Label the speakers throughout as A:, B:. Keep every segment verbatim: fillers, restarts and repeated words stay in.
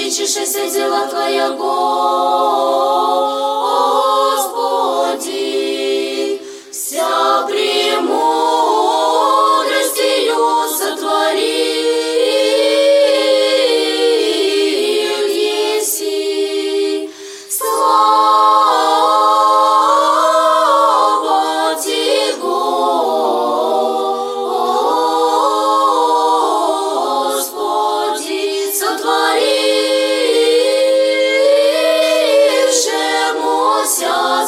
A: увеличившееся дела Твоя, Господи, вся премудростью сотворил еси. Слава Ти, Господи, сотворившемуся,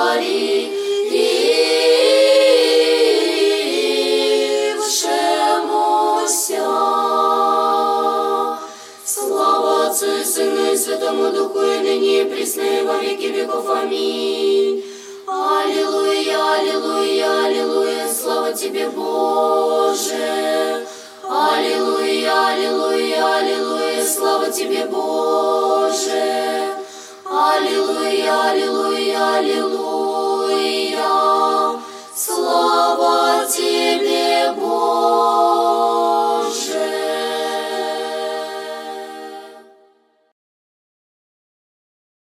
A: сотворившемуся. Слава Отцу и Сыну и Святому Духу, и ныне и присно и во веки веков. Аминь. Аллилуйя, аллилуйя, аллилуйя, слава Тебе, Боже. Аллилуйя, аллилуйя, аллилуйя, слава Тебе, Боже. Аллилуйя, аллилуйя, аллилуйя.